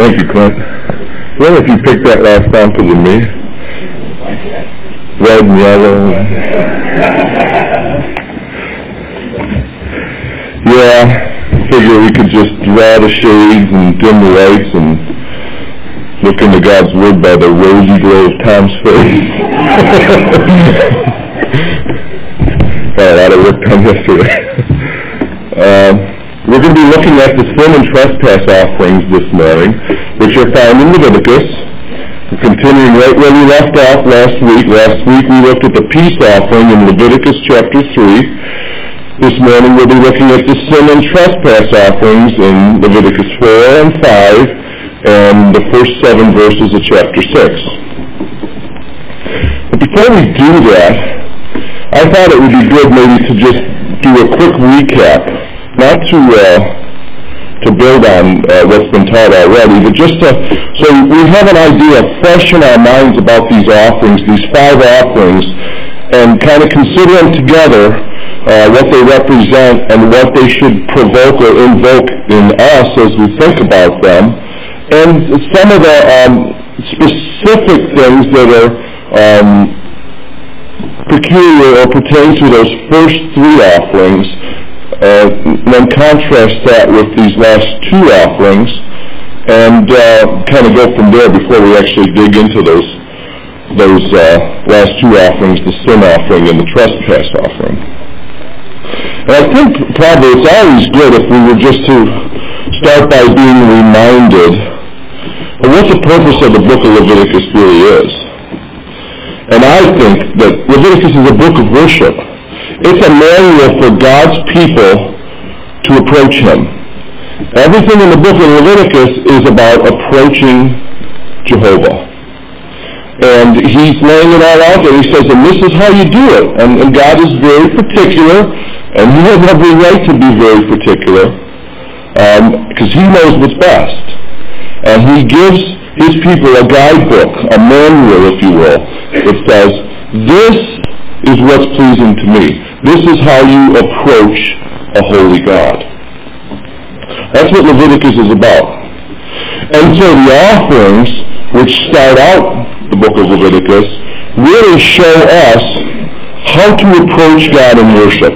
Thank you, Clint. Well, if you picked that last song to me, red and yellow. Yeah, figure we could just draw the shades and dim the lights and look into God's Word by the rosy glow of Tom's face. Got a lot of work done yesterday. We're going to be looking at the sin and trespass offerings this morning, which are found in Leviticus. We're continuing right where we left off last week. Last week we looked at the peace offering in Leviticus chapter 3. This morning we'll be looking at the sin and trespass offerings in Leviticus 4 and 5 and the first 7 verses of chapter 6. But before we do that, I thought it would be good maybe to just do a quick recap, not to build on what's been taught already, but just so we have an idea fresh in our minds about these offerings, these 5 offerings, and kind of consider them together, what they represent and what they should provoke or invoke in us as we think about them, and some of the specific things that are peculiar or pertain to those first 3 offerings, then contrast that with these last 2 offerings, and kind of go from there before we actually dig into those last 2 offerings, the sin offering and the trespass offering. And I think probably it's always good if we were just to start by being reminded of what the purpose of the book of Leviticus really is. And I think that Leviticus is a book of worship. It's a manual for God's people to approach Him. Everything in the book of Leviticus is about approaching Jehovah. And He's laying it all out there. He says, and this is how you do it. And God is very particular, and He has every right to be very particular, because He knows what's best. And He gives His people a guidebook, a manual, if you will. It says, this is what's pleasing to me. This is how you approach a holy God. That's what Leviticus is about. And so the offerings, which start out the book of Leviticus, really show us how to approach God in worship.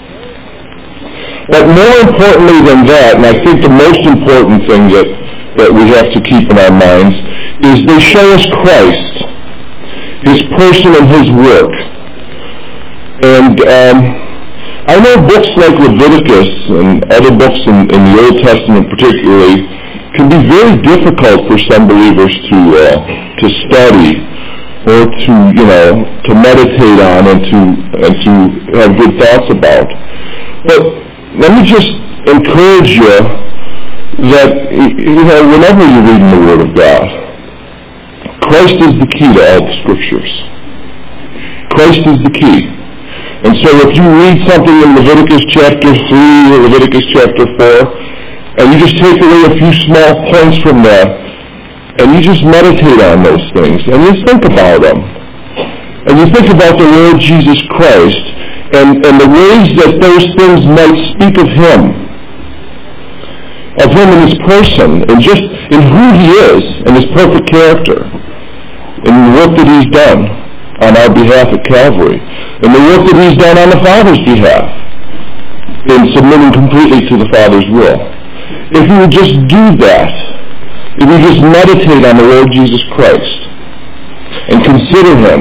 But more importantly than that, and I think the most important thing that we have to keep in our minds, is they show us Christ, His person and His work. And I know books like Leviticus and other books in the Old Testament particularly can be very difficult for some believers to study or to meditate on and to have good thoughts about. But let me just encourage you that whenever you read in the Word of God, Christ is the key to all the Scriptures. Christ is the key. And so if you read something in Leviticus chapter 3 or Leviticus chapter 4, and you just take away a few small points from that, and you just meditate on those things, and you think about them, and you think about the Lord Jesus Christ, and the ways that those things might speak of Him in His person, and just in who He is, and His perfect character, and the work that He's done on our behalf at Calvary, and the work that He's done on the Father's behalf in submitting completely to the Father's will. If we would just do that, if we just meditate on the Lord Jesus Christ and consider Him,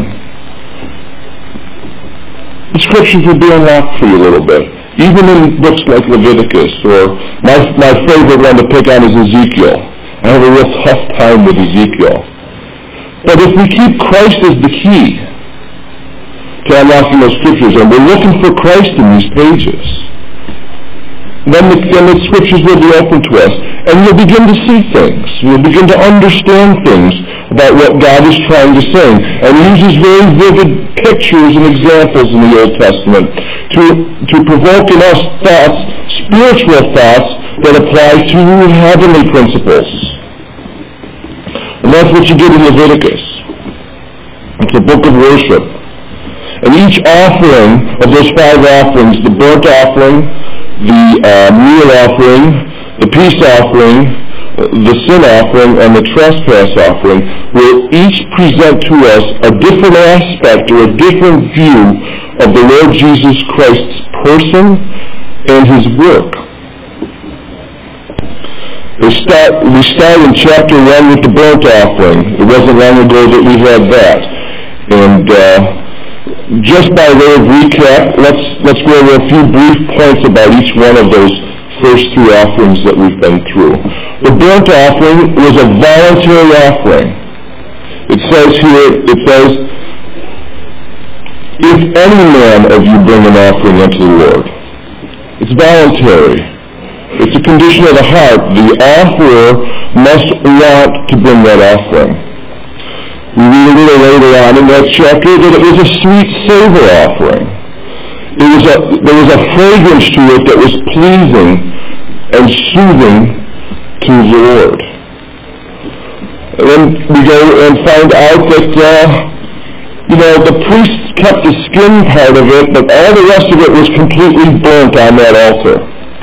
the Scriptures would be unlocked for you a little bit. Even in books like Leviticus, or my favorite one to pick on is Ezekiel. I have a real tough time with Ezekiel. But if we keep Christ as the key to unlocking those Scriptures, and we're looking for Christ in these pages, then the Scriptures will be open to us, and we'll begin to see things. We'll begin to understand things about what God is trying to say, and He uses very vivid pictures and examples in the Old Testament to provoke in us thoughts, spiritual thoughts, that apply to heavenly principles. And that's what you get in Leviticus. It's a book of worship. And each offering of those 5 offerings, the burnt offering, the meal offering, the peace offering, the sin offering and the trespass offering will each present to us a different aspect or a different view of the Lord Jesus Christ's person and his work. We start in chapter 1 with the burnt offering. It wasn't long ago that we had that. And just by way of recap, let's go over a few brief points about each one of those first three offerings that we've been through. The burnt offering was a voluntary offering. It says here, if any man of you bring an offering unto the Lord. It's voluntary. It's a condition of the heart. The offerer must want to bring that offering. We read a little later on in that chapter that it was a sweet savor offering. There was a fragrance to it that was pleasing and soothing to the Lord. And then we go and find out that the priests kept the skin part of it, but all the rest of it was completely burnt on that altar.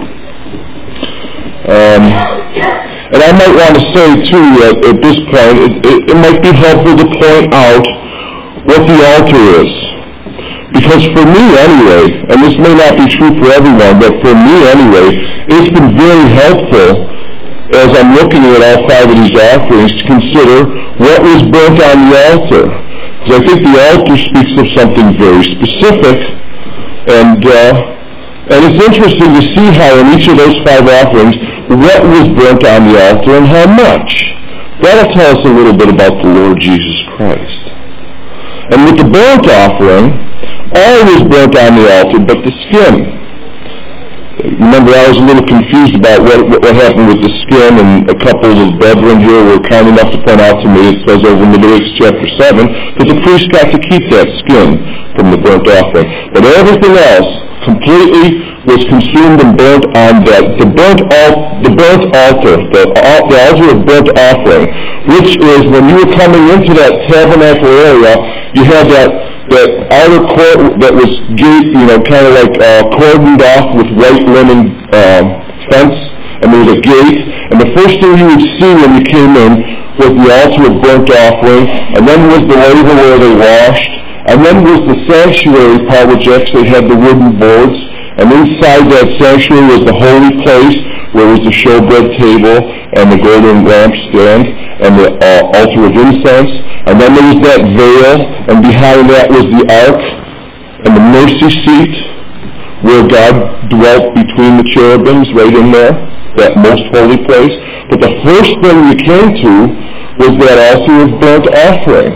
And I might want to say too at this point, it might be helpful to point out what the altar is. Because for me anyway, and this may not be true for everyone, but for me anyway, it's been very helpful as I'm looking at all five of these offerings to consider what was burnt on the altar. Because I think the altar speaks of something very specific, and it's interesting to see how in each of those five offerings, what was burnt on the altar and how much. That'll tell us a little bit about the Lord Jesus Christ. And with the burnt offering, all was burnt on the altar but the skin. Remember, I was a little confused about what happened with the skin, and a couple of brethren here were kind enough to point out to me, it says over in Leviticus chapter 7, that the priest got to keep that skin from the burnt offering. But everything else completely was consumed and burnt on that. The burnt altar, the altar of burnt offering, which is when you were coming into that tabernacle area, you had that outer court that was kind of like cordoned off with white linen fence, and there was a gate, and the first thing you would see when you came in was the altar of burnt offering, and then was the laver where they washed, and then was the sanctuary part, which actually had the wooden boards, and inside that sanctuary was the holy place, where was the showbread table, and the golden lampstand, and the altar of incense, and then there was that veil, and behind that was the ark, and the mercy seat, where God dwelt between the cherubims, right in there, that most holy place. But the first thing we came to was that altar of burnt offering.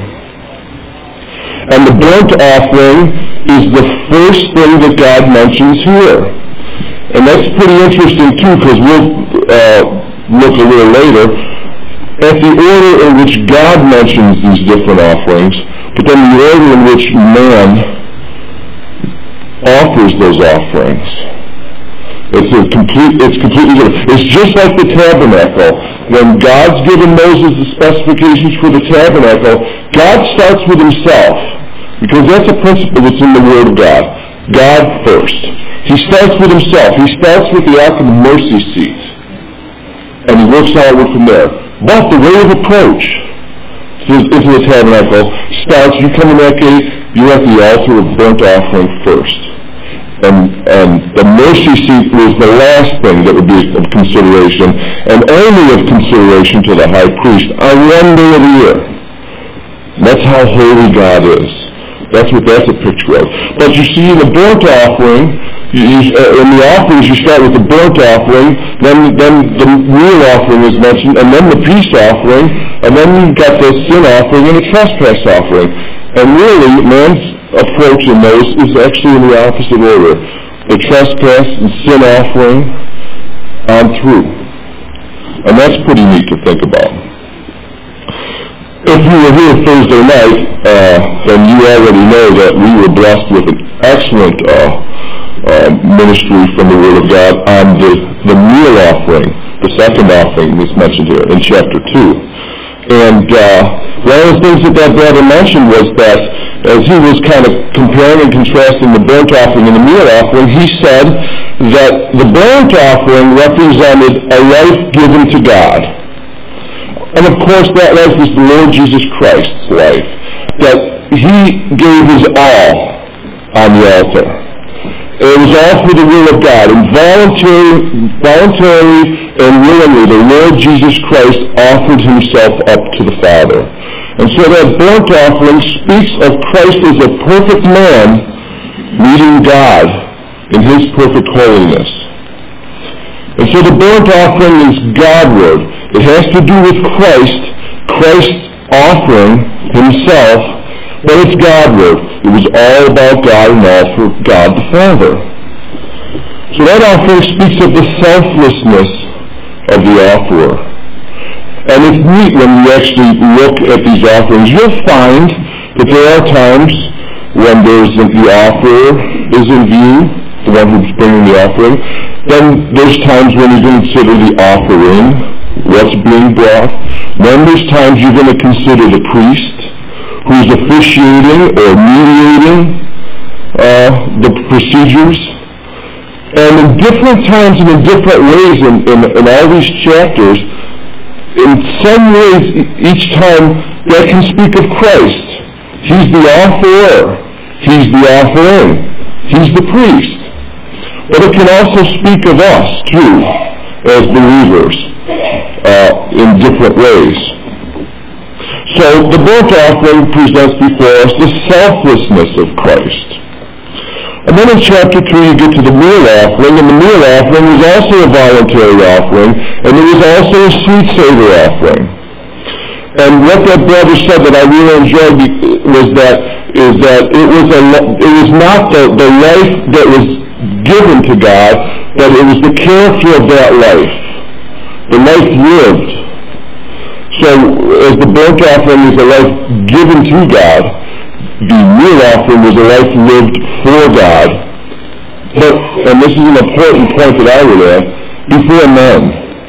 And the burnt offering is the first thing that God mentions here. And that's pretty interesting too, because we'll look a little later at the order in which God mentions these different offerings, but then the order in which man offers those offerings. It's completely different. It's just like the tabernacle. When God's given Moses the specifications for the tabernacle, God starts with himself, because that's a principle that's in the Word of God. God first. He starts with himself. He starts with the ark of the mercy seat, and he works outward from there. But the way of approach into the tabernacle starts, you come in that gate, you're at the altar of burnt offering first. And the mercy seat was the last thing that would be of consideration, and only of consideration to the high priest on one day of the year. That's how holy God is. That's what that's a picture of. But you see, in the burnt offering, in the offerings you start with the burnt offering, then the meal offering is mentioned, and then the peace offering, and then you've got the sin offering and the trespass offering. And really, man's approach in those is actually in the opposite order. The trespass and sin offering on through. And that's pretty neat to think about. If you were here Thursday night, then you already know that we were blessed with an excellent ministry from the Word of God on the meal offering, the second offering that's mentioned here in chapter 2. And one of the things that brother mentioned was that as he was kind of comparing and contrasting the burnt offering and the meal offering, he said that the burnt offering represented a life given to God. And of course that life was the Lord Jesus Christ's life, that he gave his all on the altar. It was all for the will of God, and voluntarily and willingly the Lord Jesus Christ offered himself up to the Father. And so that burnt offering speaks of Christ as a perfect man meeting God in his perfect holiness. And so the burnt offering is Godward. It has to do with Christ offering himself, but it's Godward. It was all about God and all for God the Father. So that offering speaks of the selflessness of the offerer. And it's neat when you actually look at these offerings. You'll find that there are times when the offerer is in view, the one who's bringing the offering. Then there's times when you're going to consider the offering, what's being brought. Then there's times you're going to consider the priest who's officiating or mediating the procedures. And in different times and in different ways in all these chapters, in some ways each time that can speak of Christ. He's the offerer. He's the offering. He's the priest. But it can also speak of us, too, as believers, in different ways. So the burnt offering presents before us the selflessness of Christ. And then in chapter 3 you get to the meal offering, and the meal offering was also a voluntary offering, and it was also a sweet savor offering. And what that brother said that I really enjoyed was that it was not the life that was given to God, but it was the character of that life, the life lived. So as the burnt offering is a life given to God, the meal offering was a life lived for God. But, and this is an important point that I would add, before men.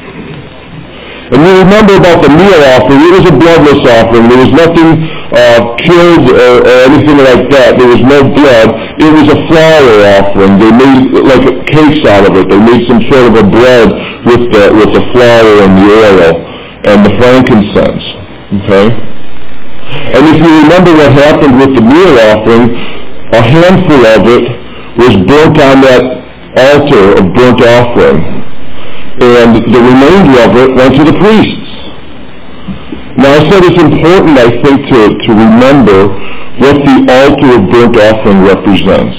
And you remember about the meal offering, it was a bloodless offering. There was nothing killed or anything like that. There was no blood. It was a flour offering. They made like cakes out of it. They made some sort of a bread with the flour and the oil and the frankincense. Okay? And if you remember what happened with the meal offering, a handful of it was burnt on that altar of burnt offering. And the remainder of it went to the priests. Now I said it's important, I think, to remember what the altar of burnt offering represents.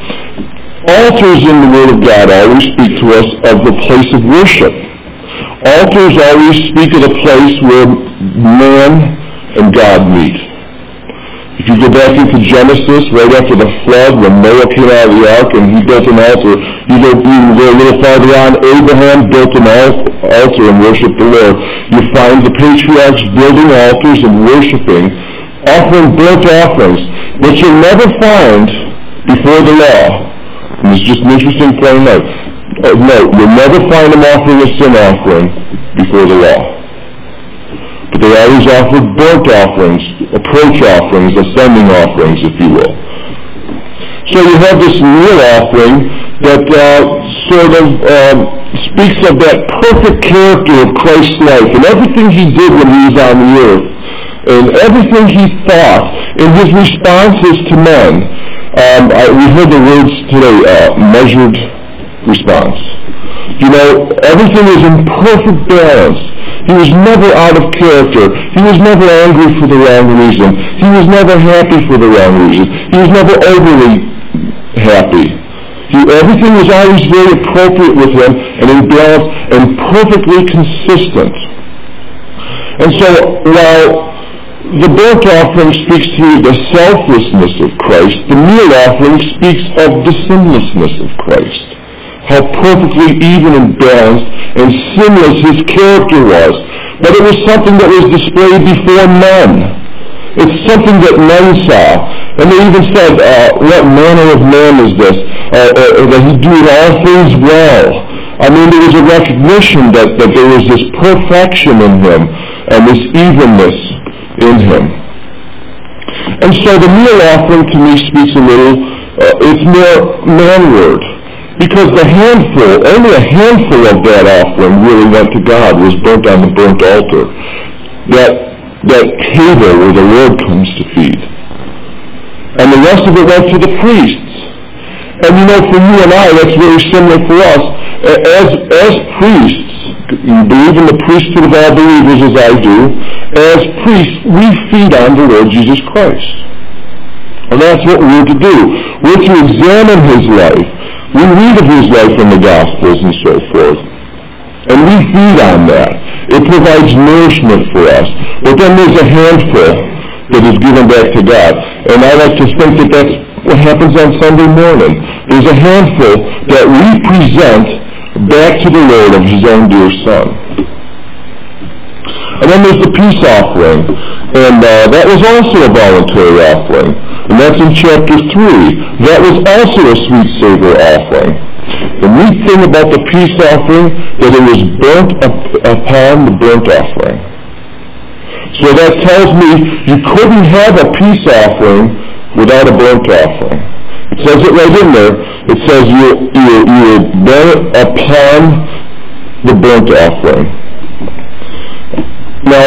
Altars in the Word of God always speak to us of the place of worship. Altars always speak of the place where man and God meet. If you go back into Genesis, right after the flood, when Noah came out of the ark and he built an altar, you go a little farther on, Abraham built an altar and worshipped the Lord. You find the patriarchs building altars and worshiping, offering burnt offerings, that you'll never find before the law. And it's just an interesting point to note. You'll never find them offering a sin offering before the law. But they always offered burnt offerings, approach offerings, ascending offerings, if you will. So you have this meal offering that sort of speaks of that perfect character of Christ's life and everything he did when he was on the earth and everything he thought and his responses to men. We heard the words today, measured response. You know, everything is in perfect balance. He was never out of character. He was never angry for the wrong reason. He was never happy for the wrong reason. He was never overly happy. Everything was always very appropriate with him and in balance and perfectly consistent. And so while the burnt offering speaks to the selflessness of Christ, the meal offering speaks of the sinlessness of Christ. How perfectly even and balanced and sinless his character was. But it was something that was displayed before men. It's something that men saw. And they even said, what manner of man is this? That he doeth all things well. I mean, there was a recognition that there was this perfection in him and this evenness in him. And so the meal offering to me speaks a little, it's more manward. Because only a handful of that offering really went to God, was burnt on the burnt altar. that table where the Lord comes to feed. And the rest of it went to the priests. And for you and I, that's very similar for us. As priests, you believe in the priesthood of all believers as I do, as priests, we feed on the Lord Jesus Christ. And that's what we're to do. We're to examine his life. We read of his life in the Gospels and so forth. And we feed on that. It provides nourishment for us. But then there's a handful that is given back to God. And I like to think that that's what happens on Sunday morning. There's a handful that we present back to the Lord of his own dear Son. And then there's the peace offering. And that was also a voluntary offering. And that's in chapter 3. That was also a sweet savor offering. The neat thing about the peace offering, that it was burnt upon the burnt offering. So that tells me you couldn't have a peace offering without a burnt offering. It says it right in there. It says you will burn it upon the burnt offering. Now,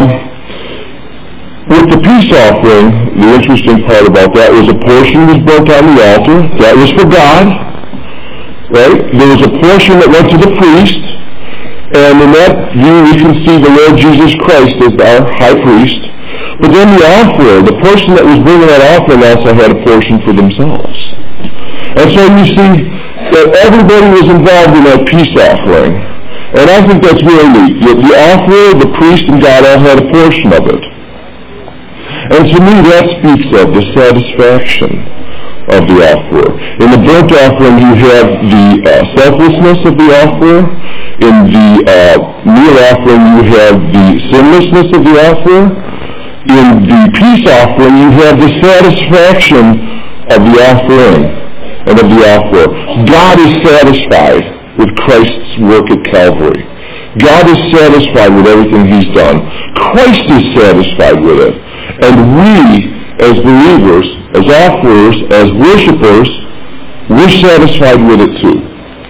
with the peace offering, the interesting part about that was a portion was burnt on the altar. That was for God. Right? There was a portion that went to the priest. And in that view, we can see the Lord Jesus Christ as our high priest. But then the offerer, the person that was bringing that offering, also had a portion for themselves. And so you see that everybody was involved in that peace offering. And I think that's really neat. The offerer, the priest, and God all had a portion of it. And to me, that speaks of the satisfaction of the offerer. In the burnt offering, you have the selflessness of the offerer. In the meal offering, you have the sinlessness of the offerer. In the peace offering, you have the satisfaction of the offering and of the offerer. God is satisfied with Christ's work at Calvary. God is satisfied with everything he's done. Christ is satisfied with it. And we, as believers, as offerers, as worshipers, we're satisfied with it too.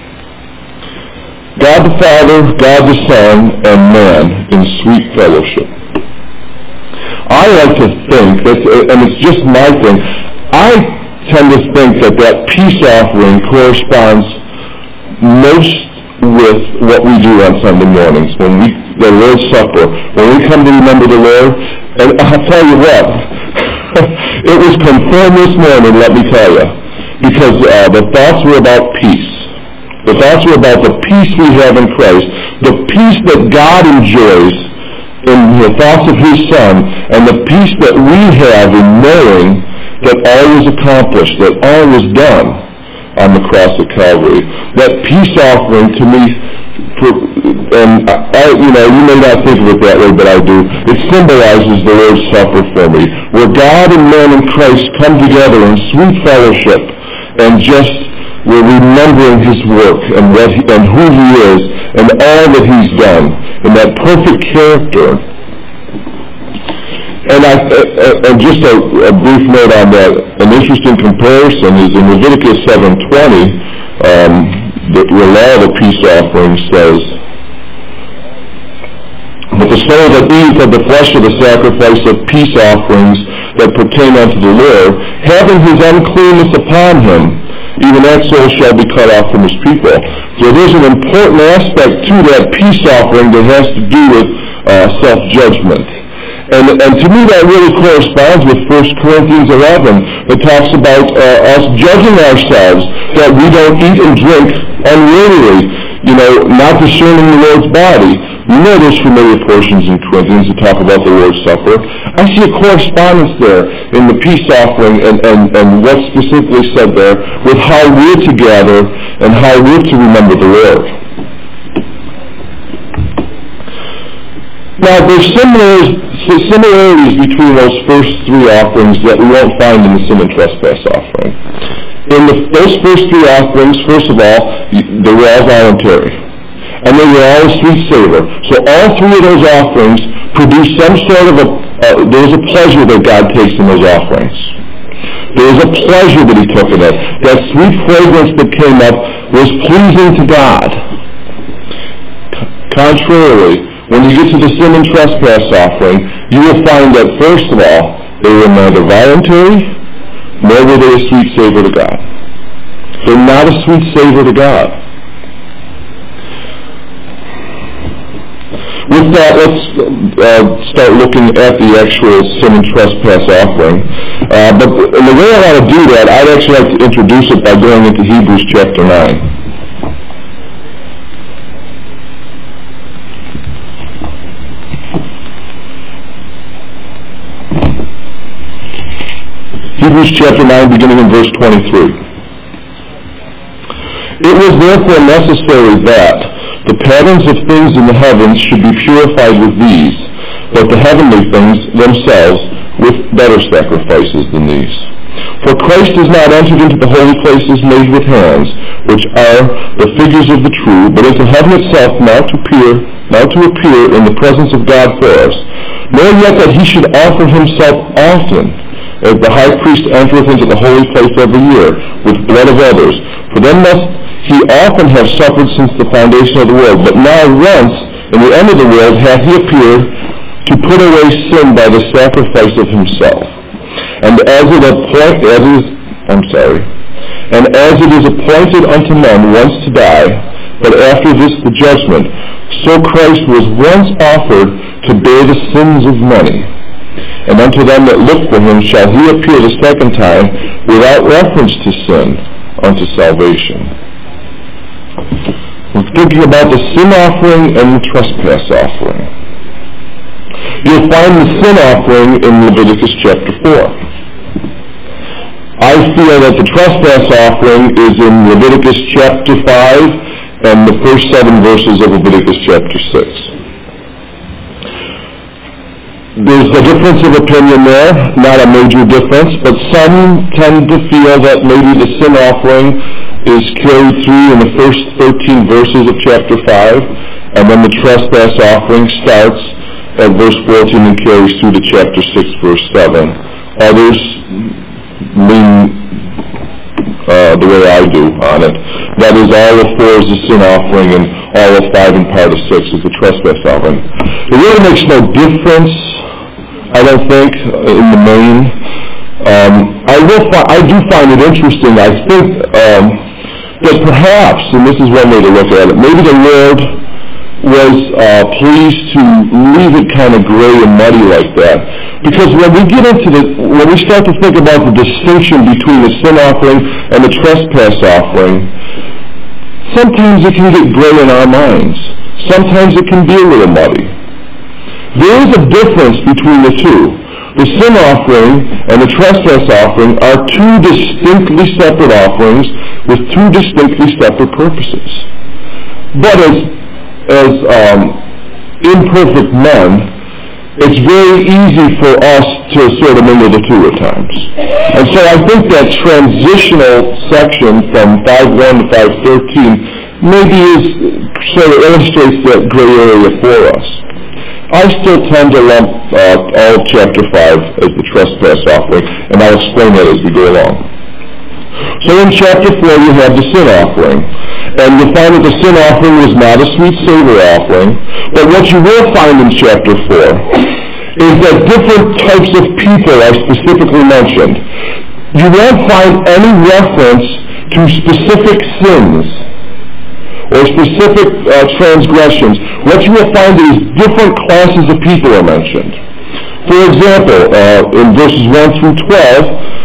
God the Father, God the Son, and man in sweet fellowship. I like to think, and it's just my thing, I tend to think that peace offering corresponds most with what we do on Sunday mornings, the Lord's Supper, when we come to remember the Lord. And I'll tell you what, it was confirmed this morning, let me tell you, because the thoughts were about peace. The thoughts were about the peace we have in Christ, the peace that God enjoys in the thoughts of his Son, and the peace that we have in knowing that all was accomplished, that all was done on the cross of Calvary. That peace offering to me, and you may not think of it that way, but I do. It symbolizes the Lord's Supper for me, where God and man in Christ come together in sweet fellowship, and just we're remembering his work and who he is, and all that he's done, and that perfect character. And just a brief note on that, an interesting comparison is in Leviticus 7:20. The law of the peace offering says, "But the soul that eateth of the flesh of the sacrifice of peace offerings that pertain unto the Lord, having his uncleanness upon him, even that soul shall be cut off from his people." So there's an important aspect to that peace offering that has to do with self-judgment. And to me that really corresponds with 1 Corinthians 11. It talks about us judging ourselves, that we don't eat and drink unworthily, not discerning the Lord's body. There's familiar portions in Corinthians that talk about the Lord's Supper. I see a correspondence there in the peace offering and what's specifically said there with how we're to gather and how we're to remember the Lord. Now, there's similarities between those first three offerings that we won't find in the sin and trespass offering. In those first three offerings, first of all, they were all voluntary. And they were all a sweet savor. So all three of those offerings produce some sort of there was a pleasure that God takes in those offerings. There was a pleasure that he took in it. That sweet fragrance that came up was pleasing to God. Contrarily, when you get to the sin and trespass offering, you will find that, first of all, they were neither voluntary, nor were they a sweet savor to God. They're not a sweet savor to God. With that, let's start looking at the actual sin and trespass offering. But the way I want to do that, I'd actually like to introduce it by going into Hebrews chapter 9. Hebrews chapter 9, beginning in verse 23. It was therefore necessary that the patterns of things in the heavens should be purified with these, but the heavenly things themselves with better sacrifices than these. For Christ is not entered into the holy places made with hands, which are the figures of the true, but into heaven itself now to appear in the presence of God for us, nor yet that he should offer himself often, as the high priest entereth into the holy place every year, with blood of others. For then must he often have suffered since the foundation of the world. But now once, in the end of the world, hath he appeared to put away sin by the sacrifice of himself. And as it is appointed unto men once to die, but after this the judgment, so Christ was once offered to bear the sins of many. And unto them that look for him shall he appear the second time without reference to sin unto salvation. We're thinking about the sin offering and the trespass offering. You'll find the sin offering in Leviticus chapter 4. I feel that the trespass offering is in Leviticus chapter 5 and the first 7 verses of Leviticus chapter 6. There's a difference of opinion there, not a major difference, but some tend to feel that maybe the sin offering is carried through in the first 13 verses of chapter 5, and then the trespass offering starts at verse 14 and carries through to chapter 6, verse 7. Others lean the way I do on it. That is, all of 4 is the sin offering, and all of 5 and part of 6 is the trespass offering. It really makes no difference, I don't think, in the main. I do find it interesting. I think that perhaps, and this is one way to look at it, maybe the Lord was pleased to leave it kind of gray and muddy like that. Because when we start to think about the distinction between the sin offering and the trespass offering, sometimes it can get gray in our minds. Sometimes it can be a little muddy. There is a difference between the two. The sin offering and the trespass offering are 2 distinctly separate offerings with 2 distinctly separate purposes. But as imperfect men, it's very easy for us to sort of mingle the two at times. And so I think that transitional section from 5:1 to 5:13 maybe sort of illustrates that gray area for us. I still tend to lump all of chapter 5 as the trespass offering, and I'll explain that as we go along. So in chapter 4 you have the sin offering, and you'll find that the sin offering was not a sweet savor offering, but what you will find in chapter 4 is that different types of people are specifically mentioned. You won't find any reference to specific sins or specific transgressions. What you will find is different classes of people are mentioned. For example, in verses 1 through 12,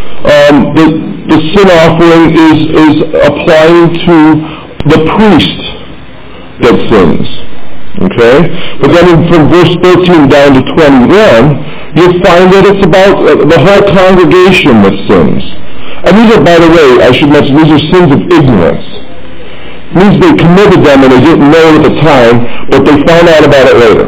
the sin offering is applying to the priest that sins. Okay? But then from verse 13 down to 21, you'll find that it's about the whole congregation that sins. And these are, by the way, I should mention, these are sins of ignorance. It means they committed them and they didn't know it at the time, but they found out about it later.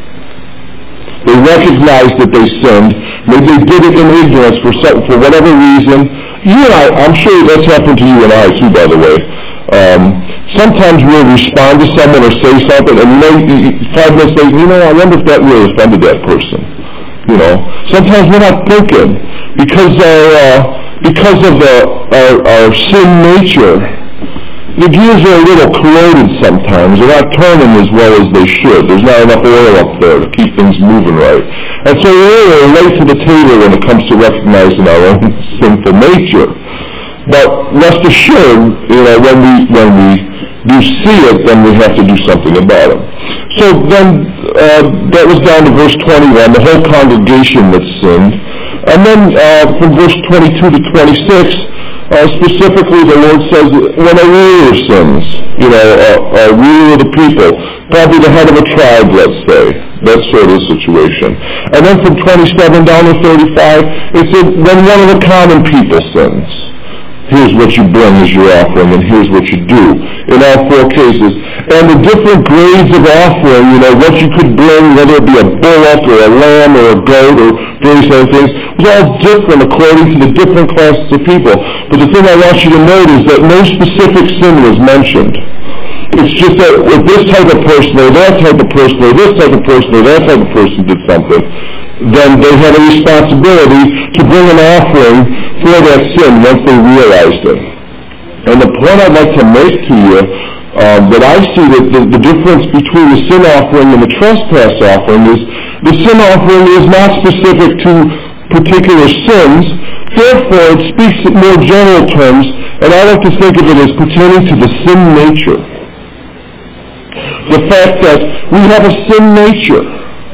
They recognized that they sinned. Maybe they did it in ignorance for whatever reason. You and I'm sure that's happened to you and I too, by the way. Sometimes we'll respond to someone or say something, and 5 minutes later, I wonder if that really offended that person. Sometimes we're not thinking because of our sin nature. the gears are a little corroded sometimes. They're not turning as well as they should. There's not enough oil up there to keep things moving right. And so we're really late to the table when it comes to recognizing our own sinful nature. But rest assured, when we do see it, then we have to do something about it. So then that was down to verse 21, the whole congregation that sinned. And then from verse 22 to 26, specifically the Lord says, when a ruler sins, a ruler of the people, probably the head of a tribe, let's say, that sort of situation. And then from 27 down to 35, it said, when one of the common people sins, here's what you bring as your offering, and here's what you do in all four cases. And the different grades of offering, what you could bring, whether it be a bullock or a lamb or a goat or various other things, was all different according to the different classes of people. But the thing I want you to note is that no specific sin was mentioned. It's just that if this type of person or that type of person or this type of person or that type of person did something, then they had a responsibility to bring an offering for that sin once they realized it. And the point I'd like to make to you, that I see that the difference between the sin offering and the trespass offering is the sin offering is not specific to particular sins, therefore it speaks in more general terms, and I like to think of it as pertaining to the sin nature. The fact that we have a sin nature.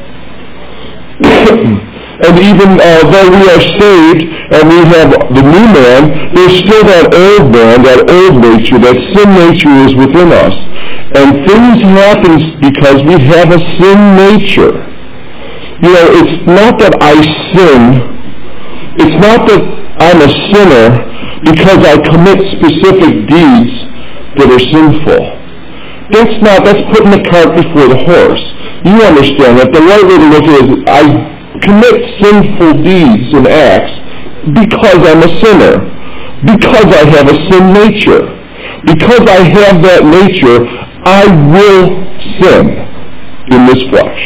And even though we are saved and we have the new man, there's still that old man, that old nature, that sin nature is within us. And things happen because we have a sin nature. It's not that I sin. It's not that I'm a sinner because I commit specific deeds that are sinful. That's putting the cart before the horse. You understand that the right way to look at it is I commit sinful deeds and acts because I'm a sinner, because I have a sin nature. Because I have that nature, I will sin in this flesh.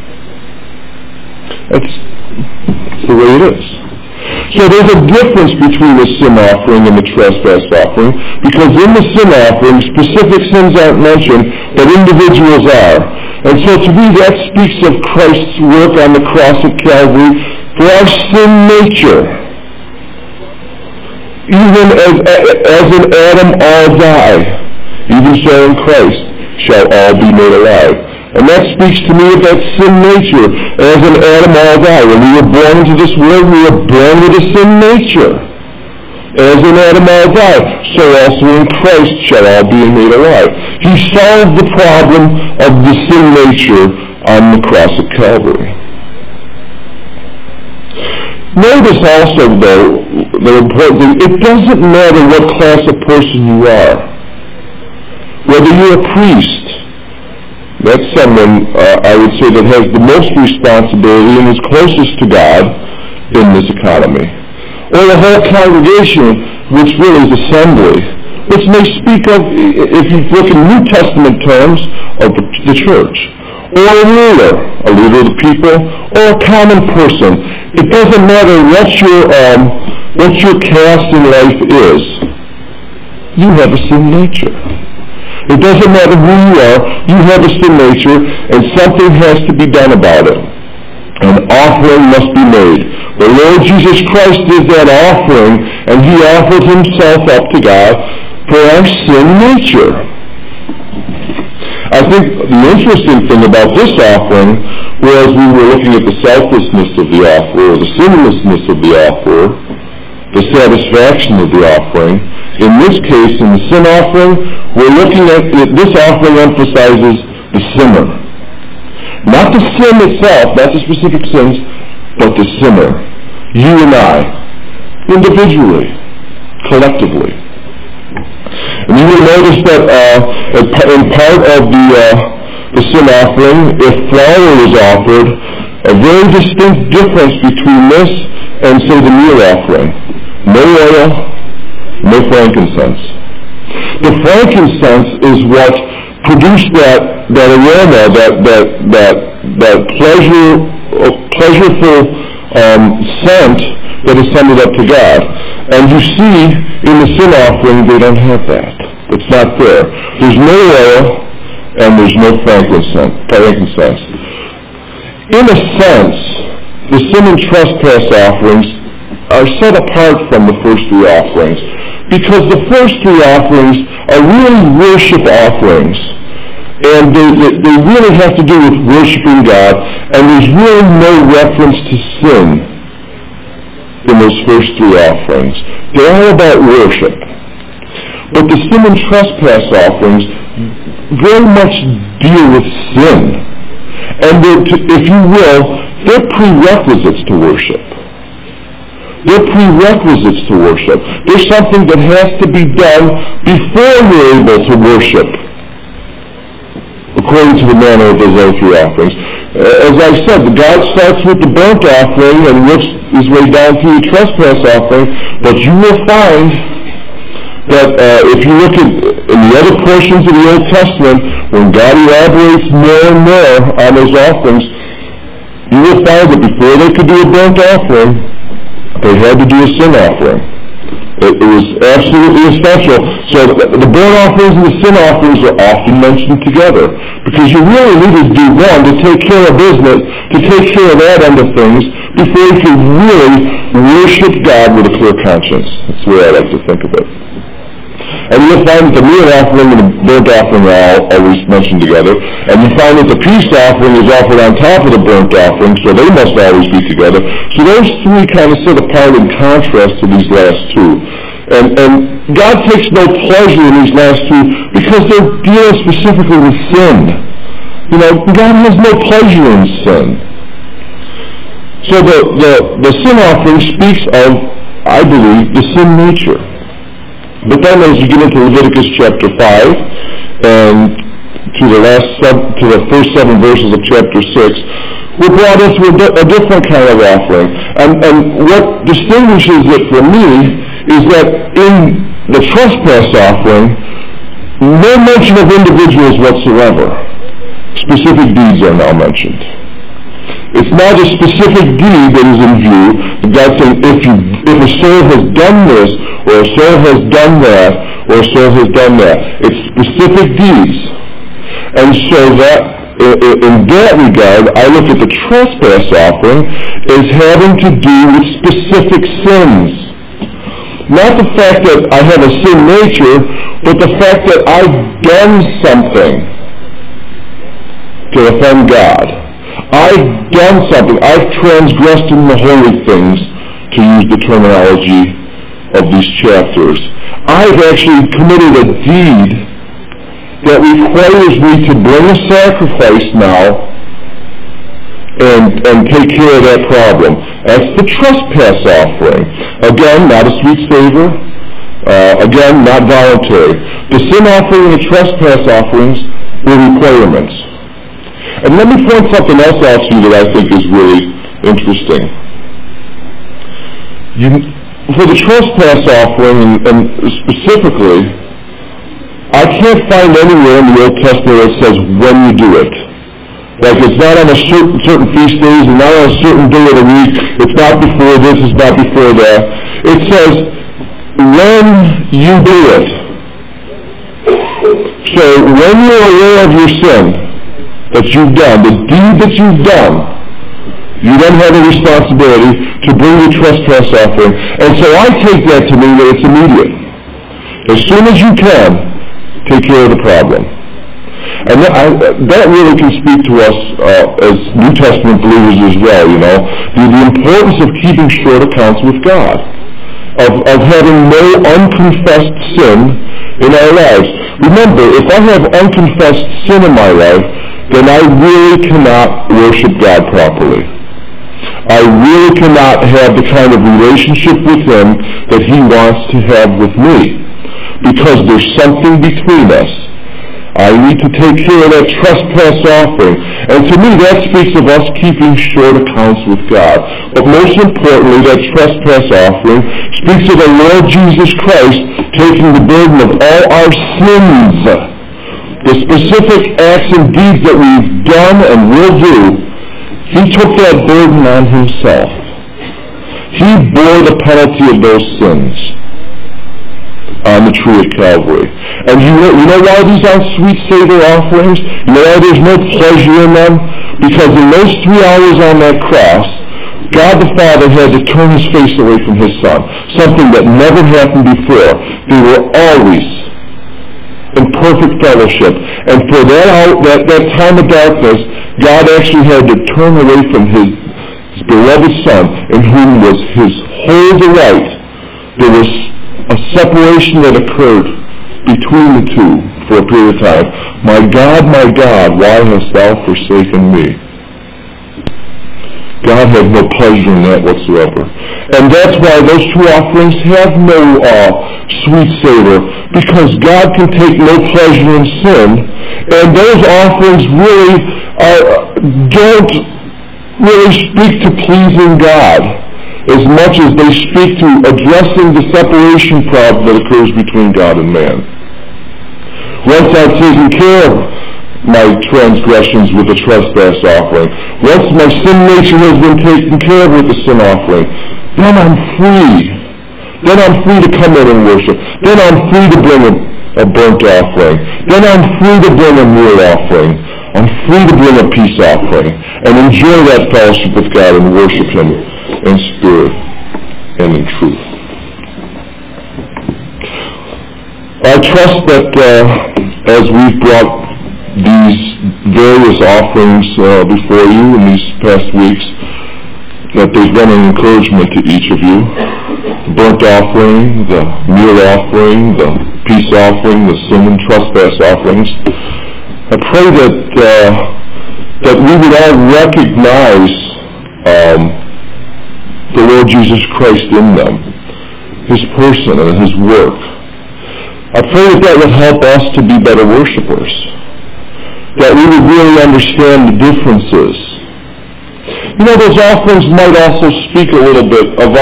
That's the way it is. So there's a difference between the sin offering and the trespass offering, because in the sin offering, specific sins aren't mentioned, but individuals are. And so to me, that speaks of Christ's work on the cross of Calvary for our sin nature. Even as in Adam all die, even so in Christ shall all be made alive. And that speaks to me of that sin nature. As in Adam all die. When we were born into this world, we were born with a sin nature. As in Adam all die, so also in Christ shall all be made alive. He solved the problem of the sin nature on the cross of Calvary. Notice also, though, the important thing, it doesn't matter what class of person you are. Whether you're a priest, that's someone, I would say, that has the most responsibility and is closest to God in this economy. Or the whole congregation, which really is assembly, which may speak of, if you look in New Testament terms, of the church. Or a leader of the people, or a common person. It doesn't matter what your caste in life is. You have a sin nature. It doesn't matter who you are, you have a sin nature, and something has to be done about it. An offering must be made. The Lord Jesus Christ is that offering, and He offered Himself up to God for our sin nature. I think the interesting thing about this offering was we were looking at the selflessness of the offerer, the sinlessness of the offerer, the satisfaction of the offering. In this case, in the sin offering, we're looking at this offering emphasizes the sinner. Not the sin itself, not the specific sins, but the sinner. You and I, individually, collectively. And you will notice that in part of the sin offering, if flour is offered, a very distinct difference between this and, say, the meal offering. No oil, no frankincense. The frankincense is what produced that aroma, that pleasureful scent that ascended up to God. And you see, in the sin offering, they don't have that. It's not there. There's no oil and there's no frankincense. In a sense, the sin and trespass offerings are set apart from the first three offerings because the first three offerings are really worship offerings. And they really have to do with worshiping God, and there's really no reference to sin in those first three offerings. They're all about worship. But the sin and trespass offerings very much deal with sin. And if you will, they're prerequisites to worship. They're prerequisites to worship. There's something that has to be done before you're able to worship, according to the manner of those other three offerings. As I said, God starts with the burnt offering and works his way down through the trespass offering, but you will find that if you look at in the other portions of the Old Testament, when God elaborates more and more on those offerings, you will find that before they could do a burnt offering, they had to do a sin offering. It was absolutely essential. So the burnt offerings and the sin offerings are often mentioned together because you really need to do one to take care of business, to take care of that end of things, before you can really worship God with a clear conscience. That's the way I like to think of it. And you'll find that the meal offering and the burnt offering are always mentioned together. And you find that the peace offering is offered on top of the burnt offering, so they must always be together. So those three kind of sit apart in contrast to these last two. And God takes no pleasure in these last two because they're dealing specifically with sin. You know, God has no pleasure in sin. So the sin offering speaks of, I believe, the sin nature. But then as you get into Leviticus chapter 5 and to the first 7 verses of chapter 6, we're brought into a different kind of offering. And what distinguishes it from me is that in the trespass offering, no mention of individuals whatsoever. Specific deeds are now mentioned. It's not a specific deed that is in view. God saying, if a soul has done this, or a soul has done that, or a soul has done that. It's specific deeds. And so that, in that regard, I look at the trespass offering as having to do with specific sins. Not the fact that I have a sin nature, but the fact that I've done something to offend God. I've done something. I've transgressed in the holy things, to use the terminology of these chapters. I've actually committed a deed that requires me to bring a sacrifice now and take care of that problem. That's the trespass offering. Again, not a sweet savor. Again, not voluntary. The sin offering and the trespass offerings were requirements. And let me point something else out to you that I think is really interesting. For the trespass offering, and specifically, I can't find anywhere in the Old Testament that says when you do it. Like it's not on a certain feast days, and not on a certain day of the week. It's not before this, it's not before that. It says when you do it. So when you're aware of your sin that you've done, the deed that you've done, you then have a responsibility to bring the trespass offering. And so I take that to mean that it's immediate. As soon as you can, take care of the problem. And that really can speak to us as New Testament believers as well, you know. The importance of keeping short accounts with God. Of having no unconfessed sin in our lives. Remember, if I have unconfessed sin in my life, then I really cannot worship God properly. I really cannot have the kind of relationship with Him that He wants to have with me. Because there's something between us. I need to take care of that trespass offering. And to me, that speaks of us keeping short accounts with God. But most importantly, that trespass offering speaks of the Lord Jesus Christ taking the burden of all our sins. The specific acts and deeds that we've done and will do, He took that burden on Himself. He bore the penalty of those sins. on the tree at Calvary. And you know why these aren't sweet savor offerings? You know why there's no pleasure in them? Because in those 3 hours on that cross, God the Father had to turn his face away from his Son, something that never happened before. They were always in perfect fellowship. And for that time of darkness, God actually had to turn away from his beloved Son, in whom was his whole delight. There was a separation that occurred between the two for a period of time. My God, why hast thou forsaken me? God had no pleasure in that whatsoever. And that's why those 2 offerings have no sweet savor, because God can take no pleasure in sin, and those offerings really don't really speak to pleasing God as much as they speak to addressing the separation problem that occurs between God and man. Once I've taken care of my transgressions with the trespass offering, once my sin nature has been taken care of with the sin offering, then I'm free. Then I'm free to come in and worship. Then I'm free to bring a burnt offering. Then I'm free to bring a meal offering. I'm free to bring a peace offering and enjoy that fellowship with God and worship him in spirit and in truth. I trust that as we've brought these various offerings before you in these past weeks, that they've been an encouragement to each of you. The burnt offering, the meal offering, the peace offering, the sin and trespass offerings. I pray that we would all recognize the Lord Jesus Christ in them, his person and his work. I pray that would help us to be better worshipers, that we would really understand the differences. You know, those offerings might also speak a little bit of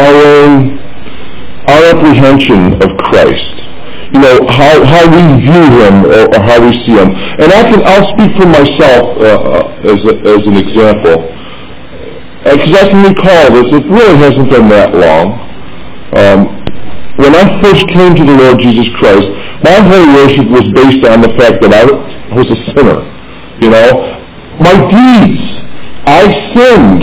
our apprehension of Christ. You know, how we view him or how we see him. And I'll speak for myself as an example. Because I can recall this, it really hasn't been that long. When I first came to the Lord Jesus Christ, my whole worship was based on the fact that I was a sinner. You know, my deeds, I sinned.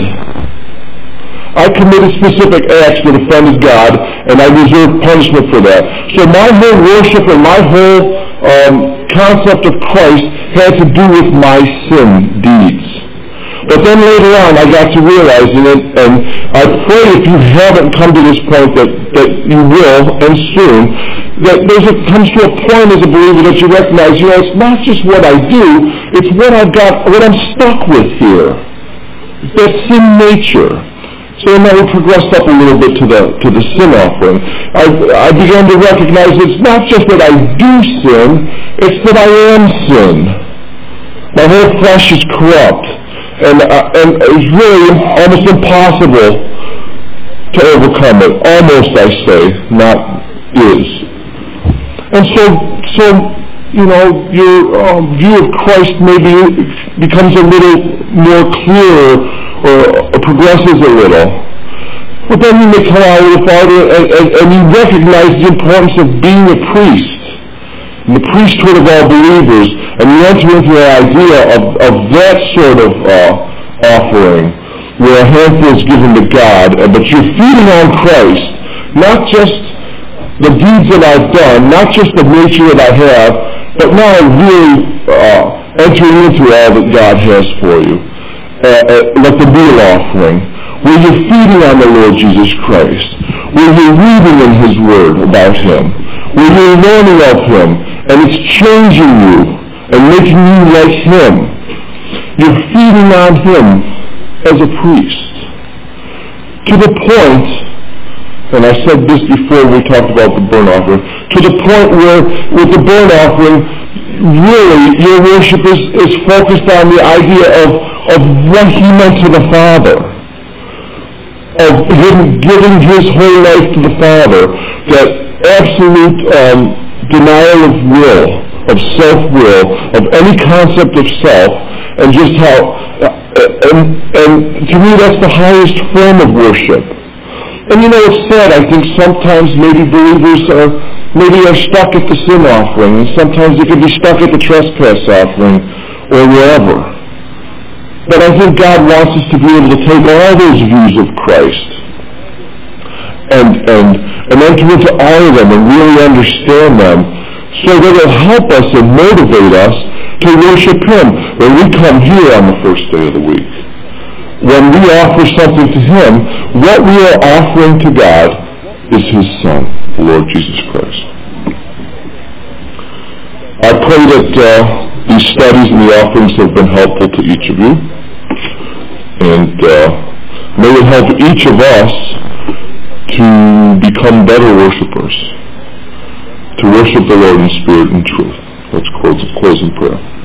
I committed specific acts that offended God, and I deserved punishment for that. So my whole worship and my whole concept of Christ had to do with my sin deeds. But then later on, I got to realizing it, and I pray if you haven't come to this point that you will, and soon, that comes to a point as a believer that you recognize, you know, it's not just what I do, it's what I'm stuck with here. That sin nature. So then we progressed up a little bit to the sin offering. I began to recognize it's not just that I do sin, it's that I am sin. My whole flesh is corrupt. And it's really almost impossible to overcome it. Almost, I say, not is. And so you know, your view of Christ maybe becomes a little more clear or progresses a little. But then you may come out a little farther and you recognize the importance of being a priest. And the priesthood of all believers, and you enter into the idea of that sort of offering, where a handful is given to God, but you're feeding on Christ, not just the deeds that I've done, not just the nature that I have, but now really entering into all that God has for you, like the meal offering, where you're feeding on the Lord Jesus Christ, where you're reading in his word about him, where you're learning of him, and it's changing you and making you like him. You're feeding on him as a priest. To the point, and I said this before we talked about the burnt offering, to the point where with the burnt offering, really your worship is focused on the idea of what he meant to the Father, of him giving his whole life to the Father, that absolute denial of will, of self-will, of any concept of self, and just how, and to me that's the highest form of worship. And you know, it's sad, I think sometimes maybe believers maybe are stuck at the sin offering, and sometimes they can be stuck at the trespass offering or wherever. But I think God wants us to be able to take all those views of Christ and enter into all of them and really understand them, so that it'll help us and motivate us to worship Him when we come here on the first day of the week. When we offer something to Him, what we are offering to God is His Son, the Lord Jesus Christ. I pray that these studies and the offerings have been helpful to each of you, and may it help each of us to become better worshipers, to worship the Lord in spirit and truth. Let's close in prayer.